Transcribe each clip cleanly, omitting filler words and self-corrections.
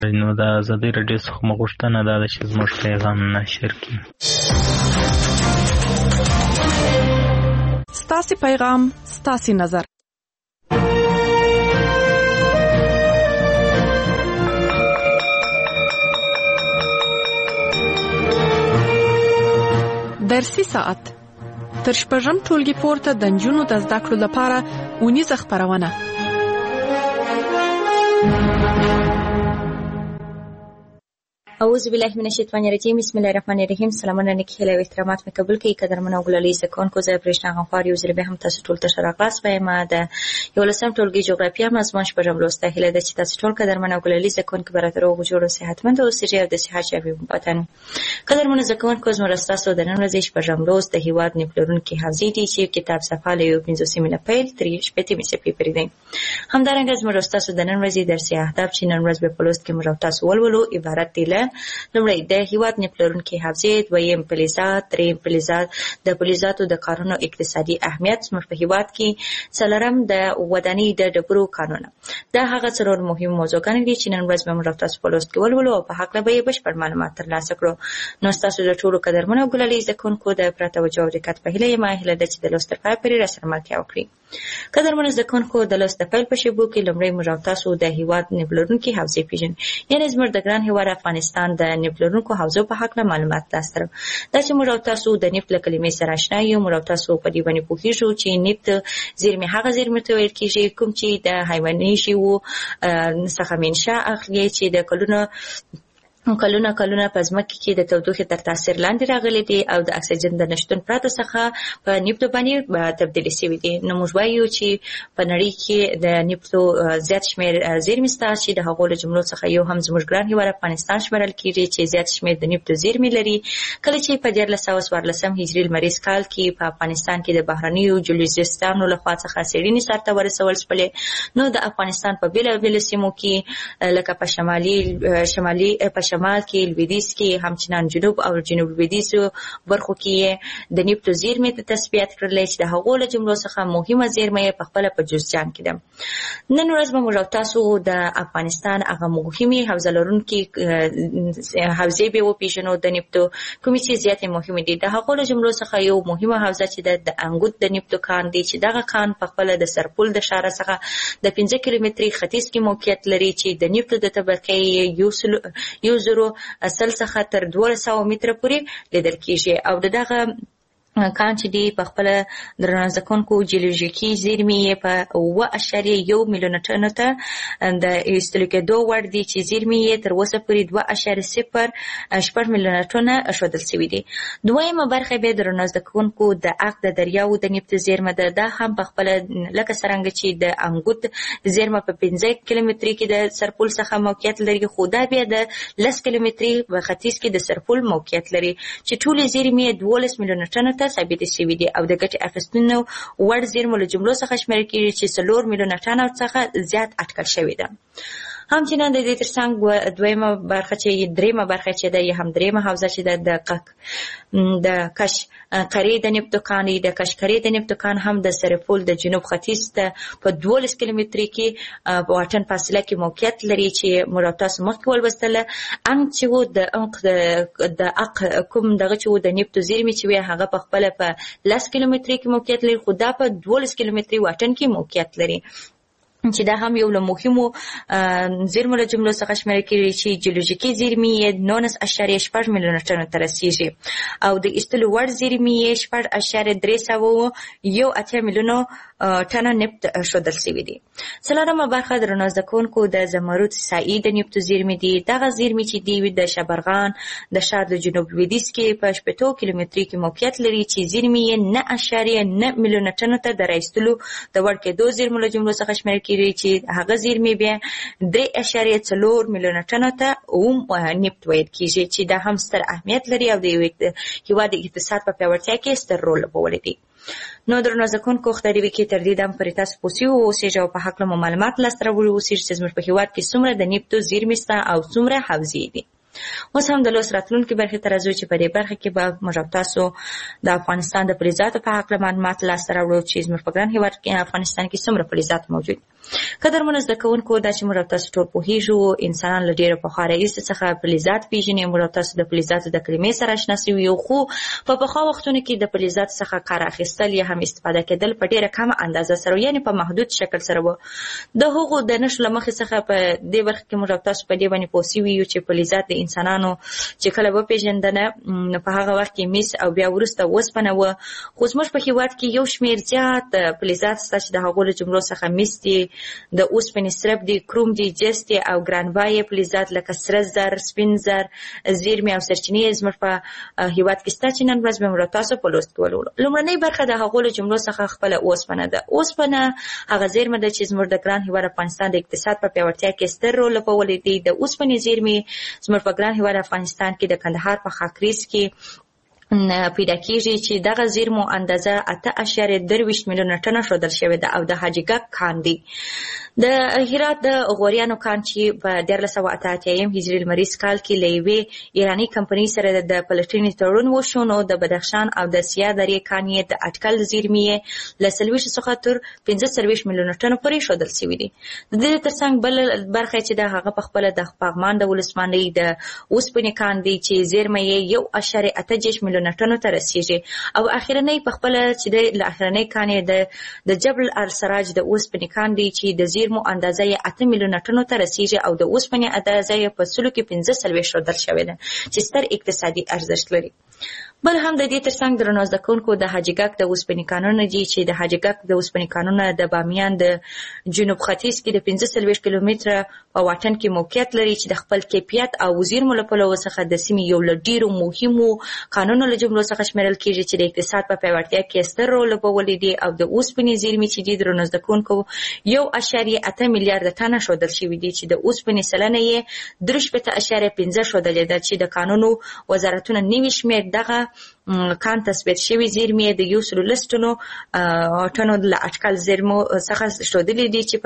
نو د ازادي راډیو څخه مو غوښتنه دا ده چې زموږ پیغام نشر کړي. ستاسې پیغام ستاسې نظر. درسي ساعت تر شپږم ټولګي پورته د نجونو د زده کړو لپاره اونیزه خپرونه. اعوذ بالله من الشیطان الرجیم. بسم الله الرحمن الرحیم. سلامونه نیکهیله او احترامات مې قبول کړئ. قدرمن او ګلالي زکونکو زه برېښنا غنخوار یو ځل بیا هم تاسو ټول ته ښه راغلاست وایم. د 11م ټولګي جغرافیه مضمون شپږم لوست هیله ده چې تاسو ټول قدرمن او ګلالي زکونکو به راته روغ جوړ او صحتمند اوسئ او د صحت ژبې وطن. قدرمن زکونکو زموږ ستاسو د نن ورځې شپږم لوست د هیواد نه پلورونکي حافظې دي چې کتاب صفحه له 15 نه پیل تر 15 صفحې پورې دی. همدارنګه زموږ ستاسو د نن ورځې درسي اهداف چې نن ورځ به په لوست کې موږ تاسو ولولو عبارت دي له لومړی د هیواد نه پلورونکي حافظې، دویم فلزات، دریم فلزات د فلزاتو د کارونو اقتصادي اهمیت زموږ په هیواد کې، څلورم د ودانۍ د ډبرو کانونه. دا هغه څلور مهم موضوعګانې دي چې نن ورځ به موږ تاسو په لوست کې ولولو او په هکله به یې بشپړ معلومات ترلاسه کړو. نو ستاسو د ټولو قدرمنو ګلالي زده کوونکو د پوره توجه او دقت په هیله یم هیله ده چې د لوست تر پایه پورې راسره ملتیا وکړئ. قدرمنو زده کوونکو د لوست د پیل په شیبو کې لومړی موږ تاسو د هیواد نه پلورونکي حافظې پیژنو، یعنې زموږ د ګران هیواد افغانستان د نه پلورونکو حوزو په هکله معلومات تاسو ته. دا چې موږ تاسو د نفت له کلمې سره آشنا یو، موږ تاسو په دې باندې پوهیږو چې نفت زیرمې هغه زیرمې ته ویل کېږي کوم چې د حیواني ژوو څخه منشأ اخلي چې د کلونه په ځمکه کې د تودوخې تر تاثیر لاندې راغلي دي او د اکسیجن د نشتون پرته څخه په نفت باندې تبدیل شوي دي. نو موږ وایو چې په نړۍ کې د نفتو زیات شمېر زیرمې شته چې د هغو له جملو څخه یو هم زموږ ګران هیواد افغانستان شمېرل کېږي چې زیات شمېر د نفتو زیرمې لري. کله چې په 1414 هجري لمریز کال کې په افغانستان کې د بهرنیو جیولوجستانو لخوا څخه څېړنې سرته ورسول شولې، نو د افغانستان په بېلابېلو سیمو کې لکه په شمالي په شمال کې، لویدیځ کې، همچنان جنوب او جنوب لویدیځو برخو کې د نفتو زیرمې تثبیت کړلې چې د هغو له جملو څخه مهمه زیرمه یې پخپله په جوزجان کې ده. نن ورځ به موږ تاسو د افغانستان هغه مهمې حوزه لرونکي حوزې به وپېژنو د نفتو کومې چې زیاتې مهمې دي. د هغو له جملو څخه یو مهمه حوزه چې د انګوت د نفتو کان دی چې دغه کان پخپله د سرپل د ښاره څخه د 15 کیلومتري ختیځ کې موقعیت لري چې د نفتو د طبقې 1,000 څخه تر 1200 متره پورې لیدل کېږي او دغه کان چې دی په خپل درنه ځکونکو جیولوژیکي زیرمې یې په 1.1 میلیون ټنو ته د ایستلو کېدو وړ دي چې زیرمې یې تر اوسه پورې 2.08 میلیون ټنه ښودل شوي دي. دویمه برخه به درنه ځکونکو د اق د دریاو د نفت زیرمه ده. دا هم په خپل لکه څرنګه چې د انګوت زیرمه په 15 کیلومتري کې د سرپل څخه موقعیت لري، خو دا بیا د 10 کیلومتري په ختیځ کې د سرپل موقعیت لري چې ټولې زیرمې 12 میلیون ټنو ثابت شوي دي او د ګټې اخیستنې وړ زیرمو له جملو څخه شمېرل کېږي چې 4 میلیونه ټنو څخه زیات اټکل شوې ده. همچنان د دې ترڅنګ دریمه برخه چې ده یا هم دریمه حوزه چې ده د کش قرې د نفتو کان دی. د کش قرې د نفتو کان هم د سرپل د جنوب ختیځ ته په 12 کیلومتري کې په واټن فاصله کې موقعیت لري چې موږ تاسو مخکې ولوستله. انګ چې و د اق کوم دغه چې و د نفتو زیرمې چې وي هغه په خپله په 10 کیلومتري کې موقعیت لري، خو دا په 12 کیلومتري واټن کې موقعیت لري چې دا هم یو له مهمو زیرمو له جملو څخه شمېرل کېږي چې جیولوژیکي زیرمې یې 19.8 میلیونه ټنو ته رسېږي او د ایستلو وړ زیرمې یې 6.318 میلیونو ټنه نفت ښودل شوي دي. څلورمه برخه درنو زده کوونکو د زمرد سایي د نفتو زیرمې دي. دغه زیرمې چې دي د شبرغان د ښار د جنوب لویدیځ کې په 80 کیلومتري کې موقعیت لري چې زیرمې یې 9.9 میلیونه ټنو ته د رایستلو د وړ کېدو زیرمو له جملو څخه شمېرل چې هغه زیرمې بیا 3.4 میلیونه ټنو ته نفت ویل کېږي چې دا هم ستر اهمیت لري او د هیواد د اقتصاد په پیاوړتیا کې ستر رول لوبولی دی. نو درنو زده کوونکو خدای دې وکړي تر دې دم پورې تاسو پوه شوي اوسئ او په هکله مو معلومات لاسته راوړي اوسئ چې زموږ په هیواد کې څومره د نفتو زیرمې شته او څومره حوزې دي. اوس هم د لوست راتلونکي برخې ته راځو چې په دې برخه کې به موږ تاسو د افغانستان د فلزاتو په هکله معلومات لاسته راوړو چې زموږ په ګران هېواد کې افغانستان کې څومره فلزات موجود. قدرمنو زده کوونکو، دا چې موږ تاسو ټول پوهېږو انسانان له ډېره پخوا راهیسې څخه فلزات پېژني. موږ تاسو د فلزاتو د کلمې سره اشنا سوي یو، خو په پخوا وختونو کې د فلزاتو څخه کار اخیستل یا هم استفاده کېدل په ډېره کمه اندازه سره، یعنې په محدود شکل سره و. د هغو د نښو له مخې څخه په دې برخه کې موږ تاسو په دې باندې پوه سوي یو چې فلزات د انسانانو چې کله وپېژندنه په هغه وخت کې مس او بیا وروسته اوسپنه وه. خو زموږ په هېواد کې یو شمېر زیات فلزات شته چې د هغو له جملو څخه مس دي، د اوسپنې سرب دي، کروم دي، جست دي او ګرانبایه فلزات لکه سره زر، سپین زر، زیرمې او سرچینې زموږ په هېواد کې شته چې نن ورځ به موږ تاسو په لوست کې ولولو. لومړنۍ برخه د هغو له جملو څخه خپله اوسپنه ده. اوسپنه هغه زیرمه ده چې زموږ د ګران هېواد افغانستان د اقتصاد په پیاوړتیا کې ستر رول لوبولی دی. د اوسپنې زیرمې زموږ په ګران هېواد افغانستان کې د کندهار په خاکریز کې پیدا کیږي چې دغه زیرمو اندازه 8.23 میلیونه ټنه ښودل شوې ده او د حاجي ګک کان دی. د هرات د غوریانو کان چې په 1488 هجري لمریز کال کې له یوې ایراني کمپنۍ سره د پلټنې تړون وشو، نو د بدخشان او د سیاه درې کان یې د اټکل زیرمې له 40 څخه تر 45 میلیونه ټنو پورې ښودل شوي دي. د دې ترڅنګ بل برخه چې د هغه په خپله د پغمان د ولسوالۍ د اوسپنې کان دی چې زیرمه یې 1.8 میلیونه ټنو ته رسیږي، او اخرنۍ په خپله چې د اخرنۍ کان یې د جبل السراج د اوسپنې کان دی چې د زیرمو اندازه یې 8 میلیونه ټنو ته رسیږي او د اوسپنې اندازه یې په 45 ښودل شوې ده چې ستر اقتصادي ارزښت لري. بل هم د دې ترڅنګ درنو زده کوونکو د حاجي ګک د اوسپنې کانونه دي چې د حاجي ګک د اوسپنې کانونه د بامیان د جنوب ختیځ کې د 45 کیلومتره په واټن کې موقعیت لري چې د خپل کیفیت او زیرمو له پلوه څخه د سیمې یو له ډېرو مهمو کانونو له جملو څخه شمیرل کېږي چې د اقتصاد په پیاوړتیا کې ستر رول لوبولی دی. او د اوسپنې زیرمې چې دي درنو زده کوونکو 1.8 میلیارده ټنه ښودل شوي دي چې د اوسپنې سلنه یې 3.5 ښودلې ده چې د کانونو وزارتونه نوي شمېر دغه کان تثبیت شوي زیرمې د 110 ټنو له اټکل زیرمو څخه ښودلې دي چې په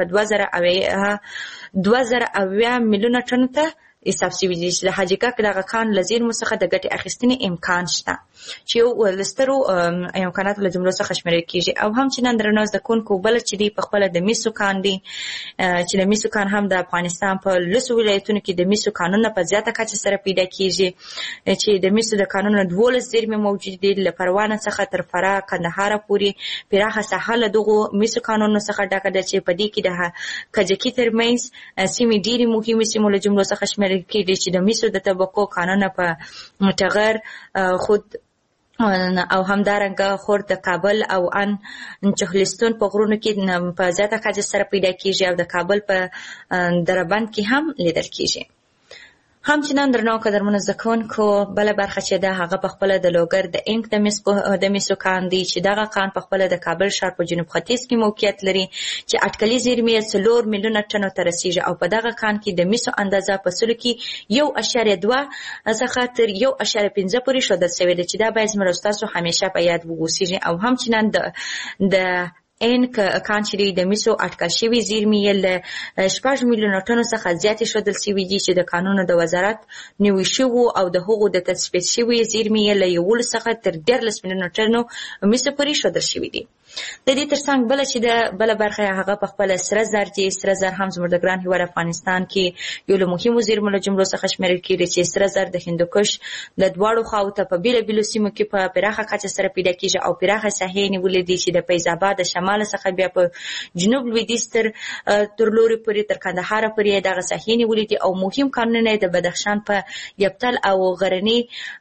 2000 میلیونه ټنو ته حساب شوي دي چې د حاجي ګک دغه کان له زیرمو څخه د ګټې اخیستنې امکان شته چې یو له سترو امکاناتو له جملو څخه شمیرل کېږي. او هم چې نن درنو زده کوونکو بله چې دی په خپله د مسو کان دی چې د مسو کان هم د افغانستان په 10 ولایتونو کې د مسو کانونه په زیاته کچه سره پیدا کېږي چې د مسو د کانونو 12 زیرمې موجود دي له پروانه څخه تر فراه کندهار پورې پراخه ساحه له دغو مسو کانونو څخه ډکه ده چې په دې کې د کجکي ترمنځ سیمې ډېرې مهمې سیمو له جملو څخه شمیرل کېږي چې د مسو د طبقو کانونه په ټغر، خود او همدارنګه خور د کابل او ان چهلستون په غرونو کې په زیاته کچه سره پیدا کېږي او د کابل په دربند کې هم لیدل کېږي. هم چې نن درنو قدرمنو زده کوونکو بله برخه چې ده هغه په خپله د لوګر د انک د مسو کان دی چې دغه کان په خپله د کابل ښار په جنوب ختیځ کې موقعیت لري چې اټکلي زیرمې 4 میلیونه ټنو ته رسیږي او په دغه کان کې د مسو اندازه په سلو کې 1.2 څخه تر 1.5 پورې ښودل شوې ده چې دا باید زموږ ستاسو همیشه په یاد وګوسیږي. او هم چې نن د انک کان چې د مسو اټکل شوي زیرمې یې له 6 میلیونه ټنو څخه زیاتې ښودل شوي دي چې د کانونو د وزارت نوي شوو او د هغو د تثبیت شوي زیرمې یې له 11 څخه تر 14 میلیونه ټنو مسو پورې ښودل شوي دي. د دې ترڅنګ بله چې د بله برخه هغه په خپله سره زر دي. سره زر هم زموږ د ګران هېواد افغانستان کې یو له مهمو زیرمو له جملو څخه شمیرل کېږي چې سره زر د هندوکش د دواړو خواو ته په بېلابېلو سیمو کې په پراخه کچه سره پیدا کېږي او پراخه ساحې نیولې دي چې د فیض آباد د شمال څخه بیا په جنوب لویدیځ تر لوري پورې تر کندهار پورې دغه ساحې نیولې دي او مهم کانونه د بدخشان په یبتل او غرني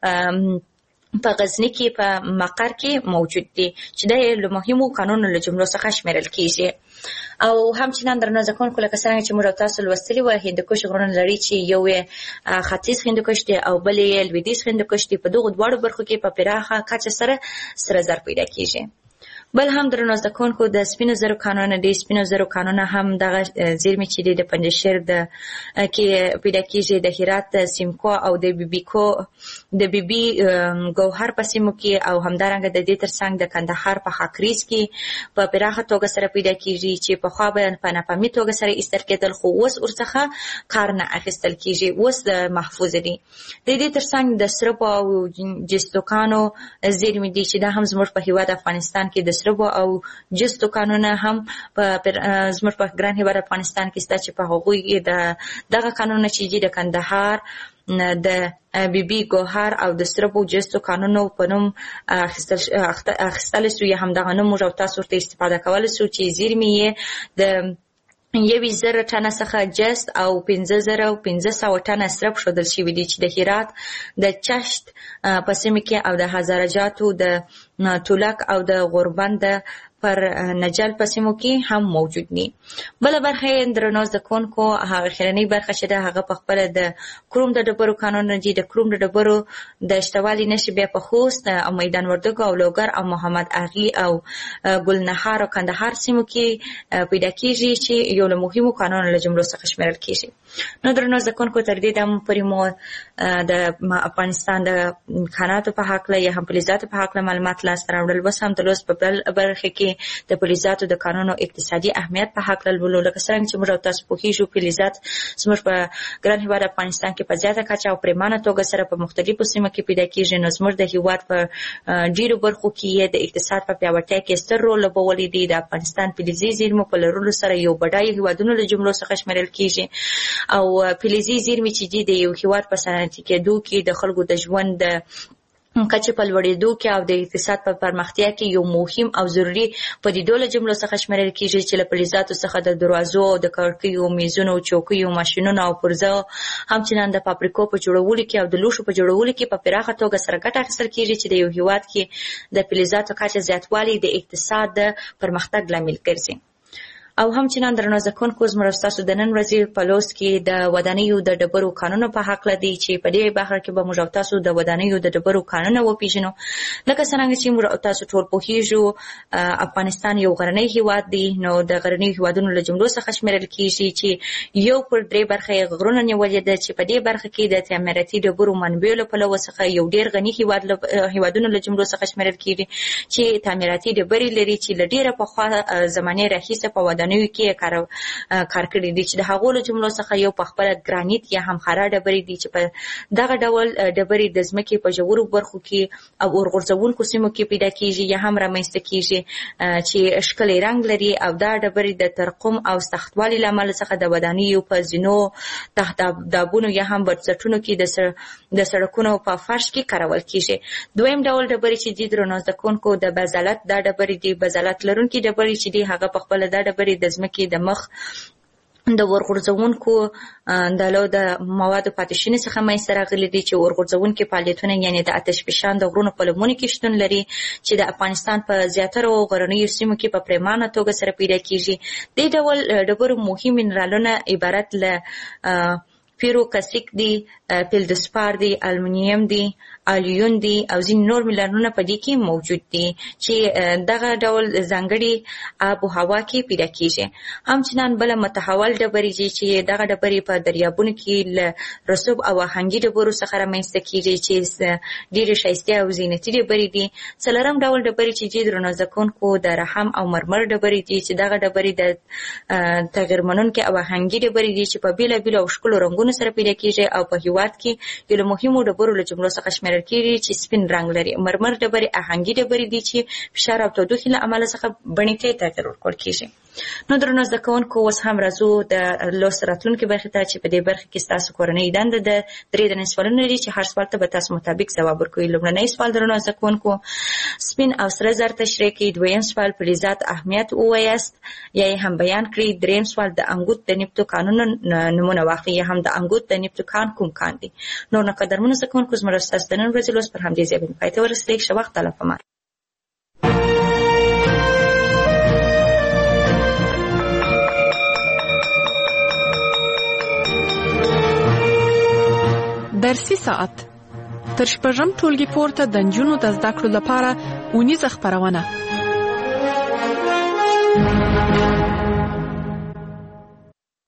په غزني کې په مقر کې موجود دي چې د مهمو قانونو له جملو څخه شمیرل کېږي. او هم چې نن درنو زده کوونکو لکه څرنګه چې موږ تاسو لوستلي وو هندوکش غرونه لري چې یو ختیځ هندوکش دی او بل یې لویدیځ هندوکش دی. په دغو دواړو برخو کې په پراخه کچه سره زر پیدا کېږي. بل هم درنو زده کوونکو د سپینو زرو کانونه دي. سپینو زرو کانونه هم دغه زیرمې چې دي د پنجشیر کې پیدا کیږي، د هرات د سیمکو او د بیبي ګوهر په سیمو کې، او همدارنګه د دې ترڅنګ د کندهار په خاکریز کې په پراخه توګه سره پیدا کیږي چې پخوا به په ناپامي توګه سره ایستل کېدل، خو اوس ورڅخه کار نه اخیستل کیږي، اوس د محفوظ دي. د دې ترڅنګ د سربو او جستو کانو زیرمې دي چې دا هم زموږ په هیواد افغانستان کې د سربو او جستو کانونه هم زموږ په ګران هیواد افغانستان کې شته چې په هغوی دغه کانونه چې دي د کندهار د بیبي ګوهر او د سربو جستو کانونو په نوم اخیستل سو، یا هم دغه نوم موږ او تاسو ورته استفاده کولی سو چې زیرمې یې د 1,000 ټنه څخه جست او 5,500 ټنه سرب ښودل شوي دي چې د هرات د چشت په سیمه کې او د هزارجاتو د تولک او د غوربند پر نجل په سیمو کې هم موجود دي. بله برخه درنو زده کوونکو هغه خیرنۍ برخه چې ده هغه په خپله د کروم د ډبرو کانونه دي. د کروم د ډبرو د شتوالي نښې بیا په خوست او میدان وردګو او لوګر او محمد اغلي او ګلنهار او کندهار سیمو کې پیدا کیږي چې یو له مهمو کانونو له جملو څخه شمیرل کیږي. نو درنو زده کوونکو تر دې دمه پورې مو د افغانستان د کاناتو په هکله یا هم فلزاتو په هکله معلومات لاسته راوړل. بس هم د لوست په بل برخه کې د فلزاتو د کانونو اقتصادي اهمیت په هکله لولو. لکه څنګه چې موږ او تاسو پوهیږو فلزات زموږ په ګران هیواد افغانستان کې په زیاته کچه او پریمانه توګه سره په مختلفو سیمو کې پیدا کیږي. نو زموږ د هیواد په ډیرو برخو کې د اقتصاد په پیاوړتیا کې ستر رول لوبولی دی. د افغانستان فلزي زیرمو په لرلو سره یو بډایه هیوادونو له جملو څخه شمیرل کیږي، او فلزي زیرمې چې دي د یو هیواد په صنعتي کېدو کې د خلکو د ژوند د کچې په لوړېدو کې او د اقتصاد په پرمختیا کې یو مهم او ضروري پدیدو له جملو څخه شمیرل کیږي چې له فلزاتو څخه د دروازو، د کړکیو، میزونو، چوکیو، ماشینونو او پرزو همچنان د فابریکو په جوړولو کې او د لوښو په جوړولو کې په پراخه توګه سره ګټه اخیستل کیږي چې د یو هیواد کې د فلزاتو کچه زیاتوالی د اقتصاد د پرمختګ لامل ګرځي. او همچنان درنو زده کوونکو زموږ ستاسو د نن ورځې په لوست کې د ودانیو د ډبرو کانونو په هکله دی چې په دې برخه کې به موږ او تاسو د ودانیو د ډبرو کانونه وپېژنو. لکه څرنګه چې موږ او تاسو ټول پوهیږو افغانستان یو غرنی هیواد دی، نو د غرنیو هیوادونو له جملو څخه شمیرل کیږي چې یو پر 3 برخه یې غرونه نیولې ده چې په دې برخه کې د تعمیراتي ډبرو منبعو له پلوه څخه یو ډیر غني هیوادونو له جملو څخه شمیرل کیږي چې تعمیراتي ډبرې لري چې له ډیره پخوا زمانې راهیسې په ودانیو کې کار کړی دي چې د هغو له جملو څخه یو په خپله ګرانیت یا هم خاره ډبرې دي چې په دغه ډول ډبرې د ځمکې په ژورو برخو کې او اورغورځونکو سیمو کې پیدا کیږي یا هم رامنځته کیږي چې ښکلی رنګ لري، او دا ډبرې د ترقم او سختوالي له امله څخه د ودانیو په زینو، تحت دابونو یا هم بنسټونو کې د سړکونو په فرش کې کارول کیږي. دویم ډول ډبرې چې دي درنو زده کوونکو د بزالت دا ډبرې دي. بزالت لرونکي ډبرې چې دي هغه په خپله دا ډبرې د ځمکې د مخ د ورغورځونکو دالو د موادو پاتې شونې څخه منځته راغلي دي چې ورغورځونکي فعالیتونه یعنې د آتش فشان د غرونو په لمنو کې شتون لري چې د افغانستان په زیاتره غرنیو سیمو کې په پریمانه توګه سره پیدا کیږي. دې ډول ډبرو مهم منرالونه عبارت له پیروکسیک دی، فلدسپار دی، المونیم دی، الیون دی او ځینې نور منرالونه په دې کې موجود دي چې دغه ډول ځانګړي آب و هوا کې پیدا کیږي. همچنان بله متحول ډبرې دي چې دغه ډبرې په دریابونو کې له رسوب او آهنګي ډبرو څخه رامنځته کیږي چې ډېرې ښایستې او زینتي ډبرې دي. څلورم ډول ډبرې چې دي درنو زده کوونکو د رحم او مرمر ډبرې دي چې دغه ډبرې د تغیر منونکي او آهنګي ډبرې دي چې په بېلابېلو او ښکلو رنګونو سره پیدا کیږي او په هیواد کې یو له مهمو ډبرو له جملو څخه شمیرل کیږي چې سپین رنګ لري. مرمر ډبرې آهنګي ډبرې دي چې فشار او تودوخې له امله څخه بڼې ته تغیر ورکول کیږي. نو درنو زده کوونکو اوس هم راځو د لوست راتلونکي برخې ته چې په دې برخه کې ستاسو کورنۍ دنده د 3 دنې سوالونه لري چې هر سوال ته به تاسو مطابق ځواب ورکوئ. لومړنی سوال درنو زده کوونکو سپین او سره زر تشریح کړئ. دویم سوال فلزات اهمیت ووایاست یا یې هم بیان کړئ. دریم سوال د انګوت د نفتو کانونو نمونه واخلئ یا هم د انګوت د نفتو کان کوم کان دي. نور نه قدرمنو زده کوونکو زموږ ستاسو د نن ورځې لوست پر همدې ځای باندې پای ته ورسېدی. ښه وخت الله پامان. درسي ساعت تر شپږم ټولګي پورته د نجونو د زده کړو لپاره اونیزه خپرونه.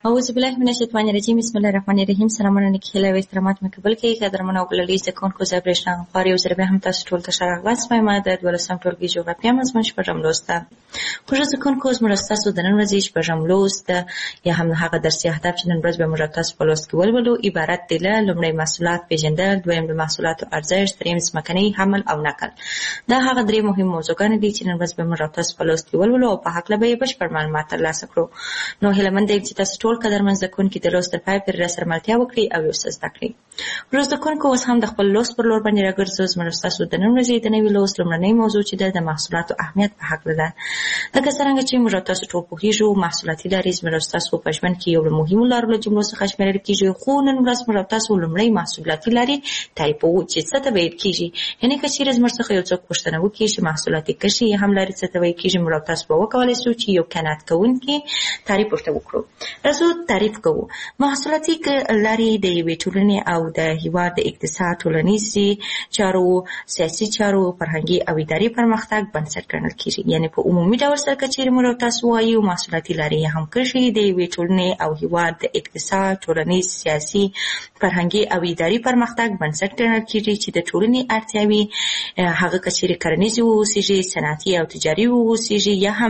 اعوذ بالله من الشیطان الرجیم بسم الله الرحمن الرحیم. سلامونه نکهله و احترامات مې قبول کړئ قدرمن او بللي زده کوونکو زه برېښنا غوار یو ځل بیا هم تاسو ټول ته ښه راغلاست وایم. د 12 ټولګي جغرافیه مضمون شپږم لوست ده. خوږه زده کوونکو زموږ ستاسو د نن ورځې شپږم لوست یا هم هغه درسي اهداف چې نن ورځ به موږ تاسو په لوست کې ولولو عبارت دي له لومړی محصولات پیژندل، دویم د محصولاتو ارزښت، دریم ځمکنی حمل او نقل. دا هغه درې مهم موضوعګانې دي چې نن ورځ به موږ تاسو په لوست کې ولولو او په هکله به یې بشپړ معلومات ترلاسه کړو. نو هیله مند یم چې تاسو ټول قدرمن زده کوونکي د لوست تر پای پورې راسره ملتیا وکړي او یو څه زده کړي. ورځ زده کوونکو اوس هم د خپل لوست پر لور باندې راګرځو. زموږ ستاسو د نن ورځې د نوي لوست لومړنۍ موضوع چې ده د محصولاتو اهمیت په هکله ده. لکه څرنګه چې موږ تاسو ټول پوهېږو محصولاتي لارې زموږ ستاسو په ژوند کې یو له مهمو لارو له جملو څخه شمېرل کېږي، خو نن ورځ موږ تاسو لومړۍ محصولاتي لارې تعریفوو چې څه ته ویل کېږي. یعنې که چېرې زموږ څخه یو څوک پوښتنه وکړي چې محصولاتي کشي یا هم لارې څه ته ویل کېږي، موږ تاسو به وکولی شو چې یو قناعت کوونکي تعریف ورته وکړو. راځو تعریف کوو. محصولاتي لارې د یوې ټولنې او د هېواد د اقتصاد، ټولنیزې چارو، سیاسي چارو، فرهنګي او اداري پرمختګ بنسټ ګڼل کېږي. یعنې په عمومي ډول سره که چېرې موږ تاسو وایو محصولاتي لارې یا هم کرښې د یوې ټولنې او هېواد د اقتصاد، ټولنیز، سیاسي، فرهنګي او اداري پرمختګ بنسټ ګڼل کېږي چې د ټولنې اړتیاوې هغه که چېرې کرنیزې واوسېږي، صنعتي او تجاري واوسېږي یا هم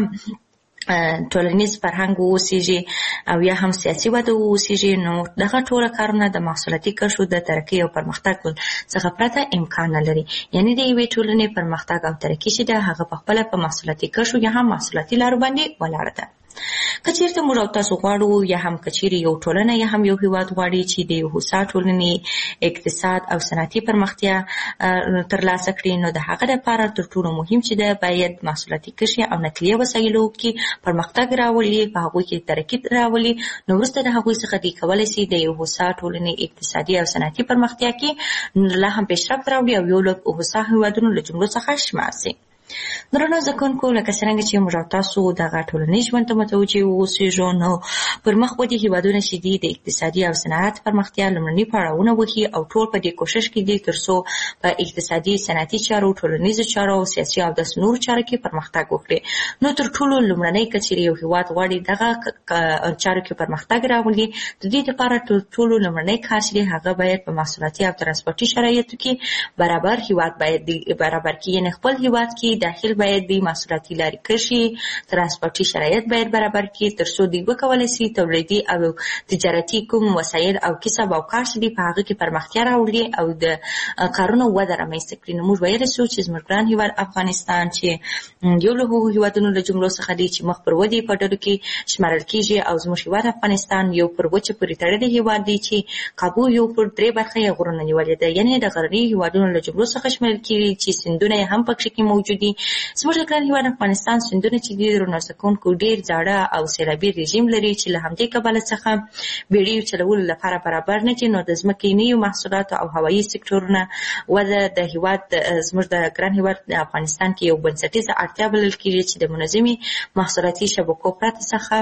ټولنیز فرهنګ واوسېږي او یا هم سیاسي وده واوسېږي، نو دغه ټوله کارونه د محصولاتي کرښو د ترقۍ او پرمختګ څخه پرته امکان نه لري. یعنې د یوې ټولنې پرمختګ او ترقي چې ده هغه پخپله په محصولاتي کرښو یا هم محصولاتي لارو باندې ولاړه ده. که چېرته موږ او تاسو غواړو یا هم که چېرې یو ټولنه یا هم یو هېواد غواړي چې د یو هوسا ټولنې اقتصاد او صنعتي پرمختیا ترلاسه کړي، نو د هغه لپاره تر ټولو مهم چې ده باید محصولاتي کرښې او نقلیه وسایلو کې پرمختګ راولي، په هغوی کې ترقي راولي. نو وروسته د هغوی څخه دوی کولی شي د یو هوسا ټولنې اقتصادي او صنعتي پرمختیا کې لا هم پیشرفت راوړي او یو له هوسا هېوادونو له جملو څخه شمار شي. درنو زده کوونکو لکه څرنګه چې موږ تاسو دغه ټولنیز ژوند ته متوجه واوسېږو، نو پر مخ ودې هېوادونه چې دي د اقتصادي او صنعت پرمختیا لومړني پړاوونه وهي او ټول په دې کوښښ کې دي تر څو په اقتصادي، صنعتي چارو، ټولنیزو چارو او سیاسي او داسې نورو چارو کې پرمختګ وکړي. نو تر ټولو لومړنی که چېرې یو هېواد غواړي دغه چارو کې پرمختګ راولي، د دې لپاره تر ټولو لومړنی کار چې دی هغه باید په محصولاتي او ترانسپورټي شرایطو کې برابر هېواد باید برابر کړي. یعنې خپل هېواد کې داخل باید د محصولاتي لارې کرښې، ترانسپورټي شرایط باید برابر کړي تر څو دوی وکولی شي تولیدي او تجارتي کوم وسایل او کسب او کار چې دي په هغه کې پرمختیا راوړي او د کارونو وده رامنځته کړي. نو موږ ویلی شو چې زموږ ګران هېواد افغانستان چې یو له هغو هېوادونو له جملو څخه دی چې مخ پر ودې په ډلو کې شمارل کېږي او زموږ هېواد افغانستان یو پر وچه پورې تړلی هېواد دی چې کابو یو پر 3 برخه یې غرونه نیولې ده. یعنې د غرني هېوادونو له جملو څخه شمېرل کېږي چې سیندونه یې هم پکښې کې موجود دي. زموږ د ګران هېواد افغانستان سیندونه چې دي درنو زده کوونکو ډېر زاړه او سیلابي رژیم لري چې له همدې کبله څخه بیړیو چلولو لپاره برابر نه دي. نو د ځمکنیو محصولاتو او هوایي سکتورونه وده د هېواد زموږ د ګران هېواد افغانستان کې یو بنسټیزه اړتیا بلل کېږي چې د منظمې محصولاتي شبکو پرته څخه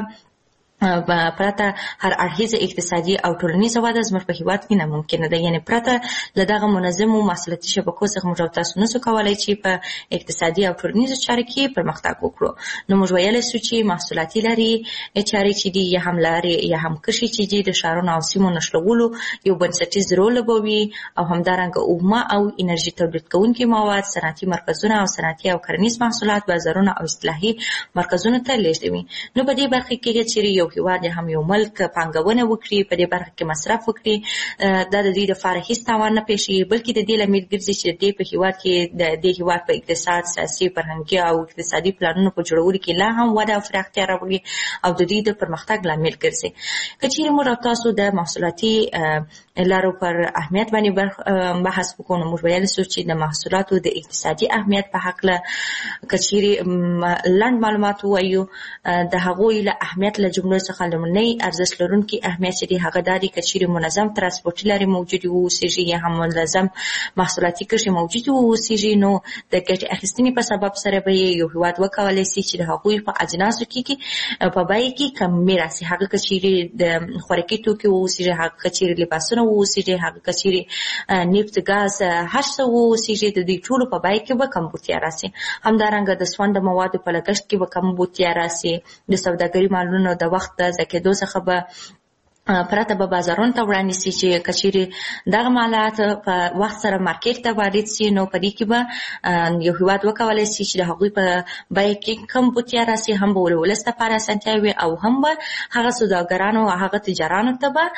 هر اړخیزه اقتصادي او ټولنیزه وده زموږ په هېواد کې ناممکنه ده. یعنې پرته له دغه منظمو محصولاتي شبکو څخه موږ او تاسو نشو کولی چې په اقتصادي او ټولنیزو چارو کې پرمختګ وکړو. نو موږ ویلی شو چې محصولاتي لارې چارې چې دي یا هم لارې یا هم کرښې چې دي د ښارونو او سیمو نښلولو یو بنسټیز رول لوبوي او همدارنګه اومه او انرژي تولید کوونکي مواد، صنعتي مرکزونه او صنعتي او کرنیز محصولات بازارونه او اصلاحي مرکزونو ته لیږدوي. نو په دې برخه کې چېرې یو هېواد یا هم یو ملک پانګونه وکړي، په دې برخه کې مصرف وکړي، دا د دې لپاره هېڅ تاوان نه پېښېږي، بلکې د دې لامل ګرځي چې د دې په هېواد کې د دې هېواد په اقتصاد، سیاسي، فرهنګي او اقتصادي پلانونو په جوړولو کې لا هم وده او پراختیا راوړي او د دې د پرمختګ لامل ګرځي. که چېرې موږ او تاسو د محصولاتي لارو پر اهمیت باندې بحث وکړو، نو موږ ویلی شو چې د محصولاتو د اقتصادي اهمیت په هکله که چېرې لنډ معلومات ووایو، د هغوی له اهمیت له جملو څخه لومړنی ارزښت لرونکي اهمیت چې دی هغه دا دی که چېرې منظم ترانسپورټي لارې موجودې واوسېږي یا هم منظم محصولاتي کرښې موجودې واوسېږي، نو د ګټې اخیستنې په سبب سره به یو هېواد وکولی شي چې د هغوی په اجناسو کې په بیې کې کمي راسي. هغه که چېرې د خوراکي توکي واوسېږي، هغه که چېرې لباسونه واوسېږي، هغه که چېرې نفت، ګاز، هر څه واوسېږي، د دې ټولو په بیې کې به کمبودتیا راسي. همدارنګه د سونده موادو په لګښت کې به کمبودتیا راسي، د سوداګري مالونو د وخت د ضایع کېدو څخه به پرته به بازارونو ته وړاندې سي چې کچېرې دغه مالات په وخت سره مارکیټ ته وارد سي نو په دې کې به یو هېواد وکولی سي چې د هغوی په بیه کې کم بوتیا راسي، هم به ولس لپاره اسانتیا وي او هم به هغه سوداګرانو او هغه تجارانو ته به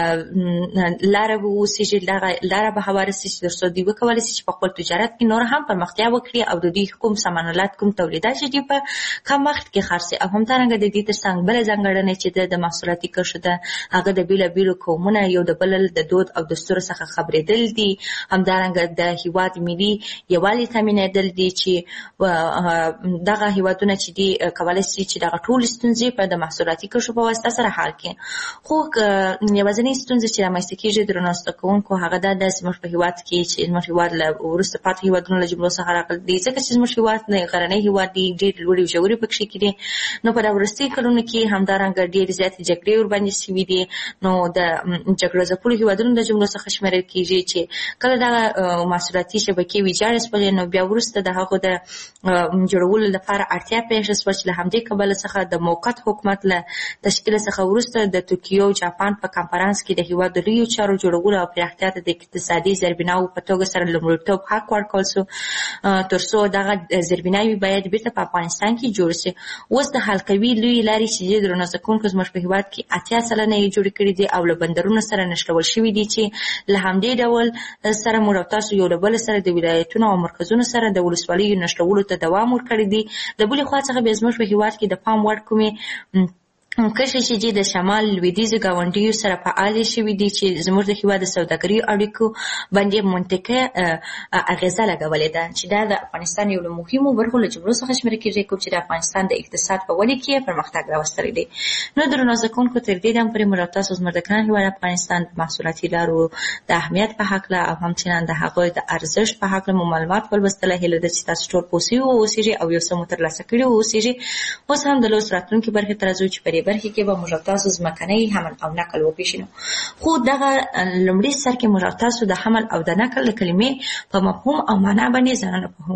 لاره به وسیږي، دغه لاره به هواره سي چې تر څو دوی وکولی سي چې په خپل تجارت کې نور هم پرمختیا وکړي او د دوی کوم سامانالات کوم تولیدات چې دوی په کم وخت کې خرڅي. او همدارنګه د دې تر څنګ بله ځانګړنه چې د محصولاتي کرښو ده هغه د بیلابیلو قومونه یو د بل د دود او دستور څخه خبرېدل دي، همدارنګه د هېواد ملي یووالي تامینېدل دي چې دغه هېوادونه چې دي کولی سي چې دغه ټولې ستونزې په د محصولاتي کرښو په واسطه سره حل کړي. خو یوازینۍ ستونزه چې رامنځته کېږي درنو زده کوونکو هغه دا ده زموږ په هېواد کې چې زموږ هېواد له وروسته پاتې هېوادونو له جملو څخه راغلی دی، ځکه چې زموږ هېواد غرنی هېواد دی، ډېر لوړې ژورې پکښې کې دي. نو په دا وروستیو کلونو کې همدارنګه ډېرې زیاتې جګړې ورباندې سوي دي. نو د جګړه ځپلو هېوادونو د جملو څخه شمېرل کېږي چې کله دغه محصولاتي شبکې ویجاړې شولې نو بیا وروسته د هغو د جوړولو لپاره اړتیا پېښه شوه چې له همدې کبله څخه د موقت حکومت له تشکیل څخه وروسته د توکیو جاپان په کنفرانس کې د هېواد د لویو چارو جوړولو او پراختیا ته د اقتصادي زیربناوو په توګه سره لومړیتوب حق ورکړل سو تر څو دغه زیربناوې باید بیرته په افغانستان کې جوړ سي. اوس د حلقوي لویې لارې چې درنو زده کوونکو زموږ په هېواد کې 80 سلنه یې جوړې کړي دي او له بندرونو سره نښلول شوي دي چې له همدې ډول سره موږ او تاسو یو له بل سره د ولایتونو او مرکزونو سره د ولسوالیو نښلولو ته دوام ورکړی دی. د بلې خوا څخه بیا زموږ په هېواد کې د پام وړ کومې کشي چې د شمال لویدیځو ګاونډیو سره فعالې شوي دي چې زموږ د هېواد د سوداګرۍ اړیکو باندې منطقه اغېزه لګولې ده چې دا د افغانستان یو له مهمو برخو له جملو څخه شمېرل کېږي کوم چې د افغانستان د اقتصاد په ودې کې پرمختګ راوستلی دی. نو درنو زده کوونکو تر دې دم پورې موږ او تاسو زموږ د ګران هېواد افغانستان د محصولاتي لارو د اهمیت په هکله او همچنان د هغوی د ارزښت په هکله مو معلومات ولوستله. هیله ده چې تاسو ټول پوه سوي واوسېږئ او یو څه مو ترلاسه کړي واوسېږئ. اوس هم د لوست راتلونکي برخې ته راځو چې په برخې کې به موږ تاسو ځمکنی حمل او نقل وپېژنو. خو دغه لومړي سر کې موږ تاسو د حمل او د نقل د کلمې په مفهوم او معنا باندې ځانونه پوهوو.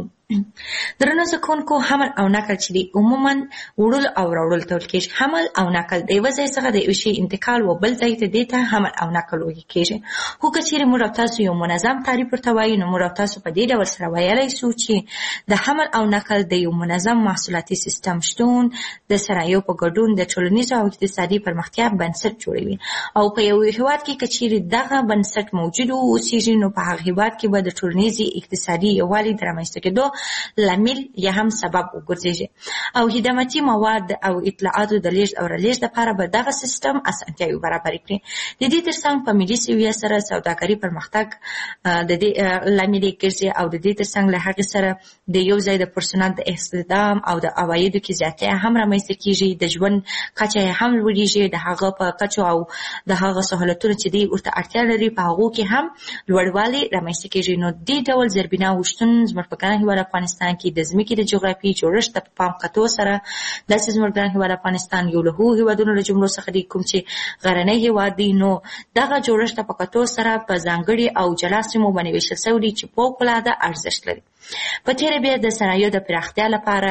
درنو زده کوونکو حمل او نقل چې دی عموما وړلو او راوړلو ته ویل کېږي. حمل او نقل د یوه ځای څخه د یو شي انتقال و بل ځای ته دې ته حمل او نقل ویل کېږي. خو که چېرې موږ او تاسو یو منظم تعریف ورته وایو نو موږ او تاسو په دې ډول سره ویلی سو چې د حمل او نقل د یو منظم محصولاتي سیستم شتون د صنایعو په ګډون د ټولنیزو او اقتصادي پرمختیا بنسټ جوړوي. او په یو هېواد کې که چېرې دغه بنسټ موجود واوسېږي نو په هغه هېواد کې به د ټولنیزې اقتصادي یووالي د رامنځته کېدو لامل یا هم سبب وګرځېږي. او خدماتي مواد او اطلاعاتو د لیږد او رالېږد لپاره به دغه سیستم اسانتیاوې برابرې کړي. د دې تر څنګ په ملي سویه سره سوداګري پرمختګ د دې لامل ګرځي او د دې تر څنګ له هغې سره د یو ځای د پرسونل د استخدام او د عوایدو کې زیاتیا هم رامنځته کېږي. د ژوند کچه یې هم لوړېږي. د هغه په کچو او د هغه سهولتونو چې دی ورته اړتیا لري په هغو کې هم لوړوالی رامنځته کېږي. نو دې ډول زیربناوو شتون زموږ په ګران هېواد افغانستان کې د ځمکې د جغرافیې جوړښت ته په پام کتو سره داسې زموږ ګران هېواد افغانستان یو له هغو هېوادونو له جملو څخه دی کوم چې غرنی هېواد دی. نو دغه جوړښت ته په کتو سره په ځانګړي او جلا سیمو باندې ویشل شوی دی چې فوق‌العاده ارزښت لري. په تېره بیا د صنایعو د پراختیا لپاره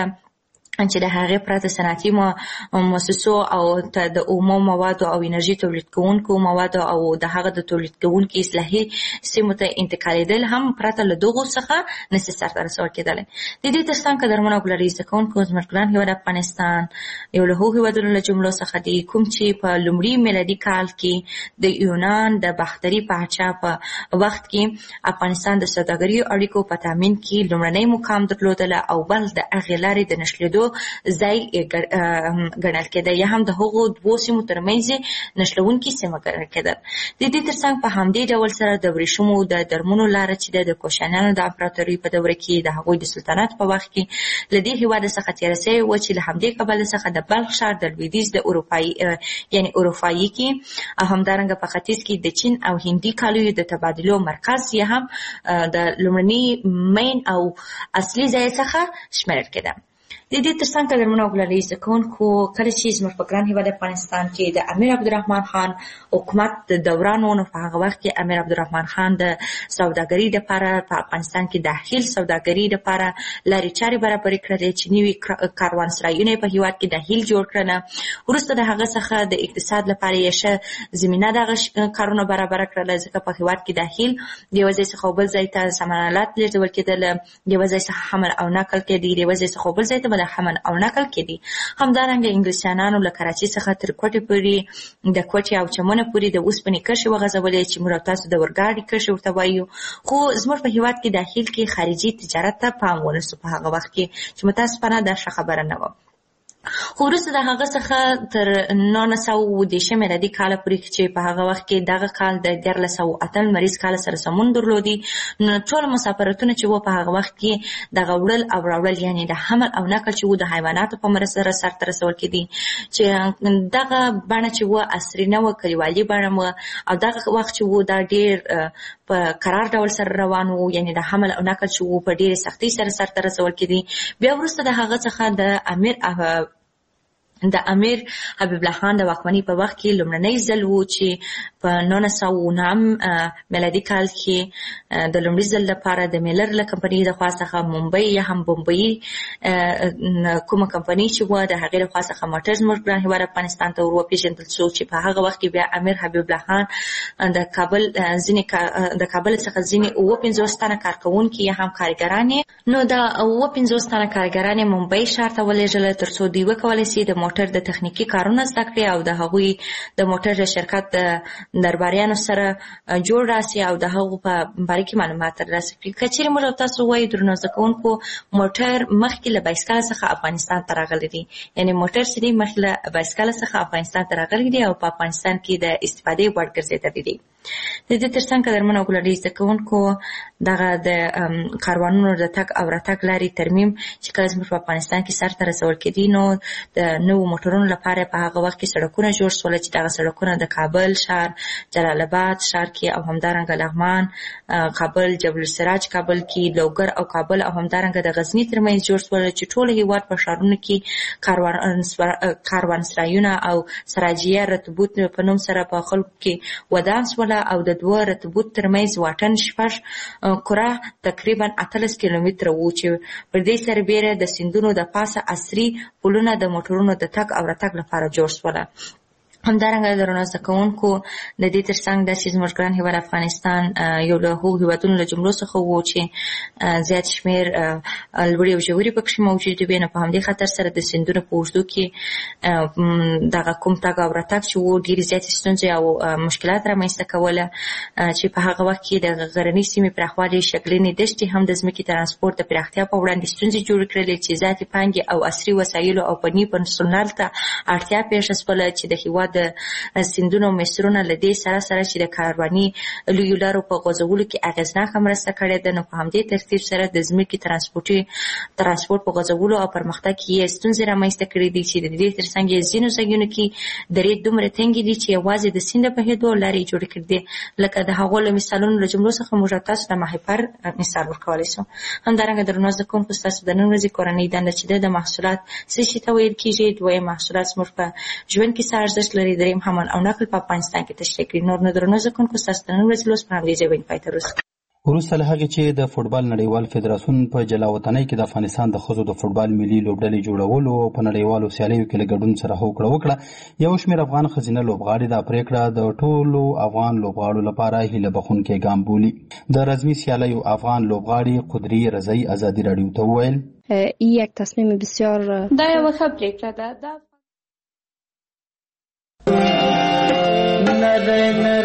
چې د هغې پرته صنعتي مؤسسو او د اومو موادو او انرژي تولید کوونکو موادو او د هغه د تولید کوونکي اصلاحي سیمو ته انتقالېدل هم پرته له دغو څخه نسي سرته رسول کېدلی. د دې تر څنګ قدرمنو او ګلري زده کوونکو زموږ ګران هېواد افغانستان یو له هغو هېوادونو له جملو څخه دی کوم چې په لومړي میلادي کال کې د یونان د باختري پاچا په وخت کې افغانستان د سوداګرۍ اړیکو په تامین کې لومړنی مقام درلودله او بل د هغې لارې د نښلېدو ځای ګڼل کېده یا هم د هغو دوو سیمو ترمنځ نښلوونکې سیمه ګڼل کېده. د دې تر څنګ په همدې ډول سره د ورېښمو د درمونو لاره چې د کوشانیانو د امپراتورۍ په دوره کې د هغوی د سلطنت په وخت کې له دې هېواده څخه تېره سوې وه چې له همدې کبله څخه د بلخ ښار د لویدیځ د اروپایي کې او همدارنګه په ختیځ کې د چین او هندي کالیو د تبادلو مرکز یا هم د لومړني مین او اصلي ځای څخه شمېرل کېده. د دې ترڅنګ قدرمنو او ګلالي زده کوونکو کله چې زموږ په ګران هېواد افغانستان کې د امیر عبدالرحمن خان حکومت د دوران و، نو په هغه وخت کې امیر عبدالرحمن خان د سوداګرۍ لپاره په افغانستان کې د هیل سوداګرۍ لپاره لارې چارې برابرې کړلې چې نوي کاروانسرایونه په هېواد کې د هیل جوړ کړل. وروسته د هغه څخه د اقتصاد لپاره یې ښه زمینه دغه کارونه برابره کړله، ځکه په هېواد کې د هیل د یوه ځای څخه بل ځای ته سامانات لېږدول کېدل، د یوه ځای څخه حمل او نقل کېدی، د یوه ځای څخه بل ځای ته به د حمل او نقل کېدی. همدارنګه انګلیسیانانو له کراچۍ څخه تر کوټې پورې د کوټې او چمنه پورې د اوسپنې کرښې وغځولې چې موږ او تاسو د اورګاډي کرښې ورته وایو. خو زموږ په هېواد کې د هیل کې خارجي تجارت ته پام ونه سو په هغه وخت کې، چې متاسفانه دا ښه خبره نه وه. خو وروسته د هغه څخه تر 1920 میلادي کاله پورې چې په هغه وخت کې دغه کال د 1408 لمریز کال سره سمون درلودي، نو ټول مسافرتونه چې وو په هغه وخت کې دغه وړل او راوړل، یعنې د حمل او نقل چې وو د حیواناتو په مرسته سرته رسول کېدي، چې دغه بڼه چې وه عصري نه وه، کلیوالي بڼه وه، او دغه وخت چې وو دا ډېر په قرار ډول سره روان وو، یعنې د حمل او نقل چې وو په ډېرې سختۍ سره سرته رسول کېدي. بیا وروسته د هغه څخه د امیر حبیب الله خان د واکمنۍ په وخت کې لومړنی ځل و چې په 1909 میلادي کال کې د لومړي ځل لپاره د میلر له کمپنۍ د خوا څخه ممبئی یا هم بمبئی کومه کمپنۍ چې وه د هغې له خوا څخه موټر زموږ ګران هېواد افغانستان ته ور وپېژندل شو، چې په هغه وخت کې بیا امیر حبیب الله خان د کابل څخه ځینې 50 تنه کارکوونکي یا هم کارګران یې، نو د 50 تنه کارګران یې ممبئی ښار ته ولېږله تر څو دوی وکولی شي د موټر د تخنیکي کارونه زده کړي او د هغوی د موټر د شرکت د درباریانو سره جوړ راسي او د هغو په باره کې معلومات ترلاسه کړي. که چېرې موږ تاسو ووایو درنو زده کوونکو موټر مخکې له بایسکل څخه افغانستان ته راغلی دی، یعنې موټر چې دی مخکې له بایسکل څخه افغانستان ته راغلی دی او په افغانستان کې د استفادې وړ ګرځېدلی دی. د دې ترڅنګ قدرمنو او ګلالي زده کوونکو دغه د کاروانونو د تګ او راتګ لارې ترمیم چې کله زموږ په افغانستان کې سرته رسول کېدي، نو د نوو موټرونو لپاره په هغه وخت کې سړکونه جوړ شول، چې دغه سړکونه د کابل ښار، جلال آباد ښار کې او همدارنګه لغمان، کابل، جبل السراج کابل کې، لوګر او کابل او همدارنګه د غزني ترمنځ جوړ شول، چې ټول هېواد په ښارونو کې کاروانسرایونه او سراجیه رتبوت په نوم سره په خلکو کې ودان شول، او د دوه رتبوت ترمنځ واټن 6 کره تقریبا 18 کیلومتره و، چې پر دې سربیره د سیندونو د پاسه عصري پلونه د موټرونو د تګ او راتګ لپاره جوړ شول. همدارنګه درنو زده کوونکو د دې ترڅنګ داسې زموږ ګران هېواد افغانستان یو له هغو هېوادونو له جملو څخه و چې زیات شمېر لوړې او ژورې پکښې موجودې وې، نو په همدې خاطر سره د سیندونو په اوږدو کې دغه کوم تګ او راتګ چې و ډېرې زیاتې ستونزې او مشکلات رامنځته کوله، چې په هغه وخت کې د غرنۍ سیمې پراخوالي، شګلنې دښتې هم د ځمکې ترانسپورت د پراختیا په وړاندې ستونزې جوړې کړلې، چې زیاتې پانګې او عصري وسایلو او فني پرسونل ته اړتیا پېښه شوله، چې د هېواد د سیندونو مصرونه له دې سره چې د کارواني لویو لارو په غځولو کې اغېزناکه مرسته کړې ده، نو په همدې ترتیب سره د ځمکې ترانسپورت په غځولو او پرمختګ کې یې ستونزې رامنځته کړې دي، چې د دې ترڅنګ یې ځینو ځایونو کې درې دومره تنګې دي چې یوازې د سیند په بهېدو لارې جوړې کړې دي، لکه د هغو له مثالونو له جملو څخه موږ تاسو د ماهیپر مثال ورکولی شو. همدارنګه درنو زده کوونکو ستاسو د نن ورځې کورنۍ دنده چې د محصولات څه شي ته ویل کېږي، دویم محصولات زموږ په ژوند کې څه ارزښت لري، دریم حمل او نقل په افغانستان کې تشریح کړي. نور نو درنو زده کوونکو ستاسو د نن ورځې لوست په همدې ځای باندې پای ته رسوو. وروسته له هغې چې د فوټبال نړیوال فدراسیون په جلاوطنۍ کې د افغانستان د ښځو د فوټبال ملي لوبډلې جوړولو او په نړیوالو سیالیو کې له ګډون سره هوکړه وکړه، یو شمېر افغان ښځینه لوبغاړي دا پرېکړه د ټولو افغان لوبغاړو لپاره هیله بښونکی ګام بولي. د رزمي سیالیو افغان لوبغاړي قدري رضایي ازادي راډیو ته وویل یک تصمیم بسیار دا یوه ښه پرېکړه ده.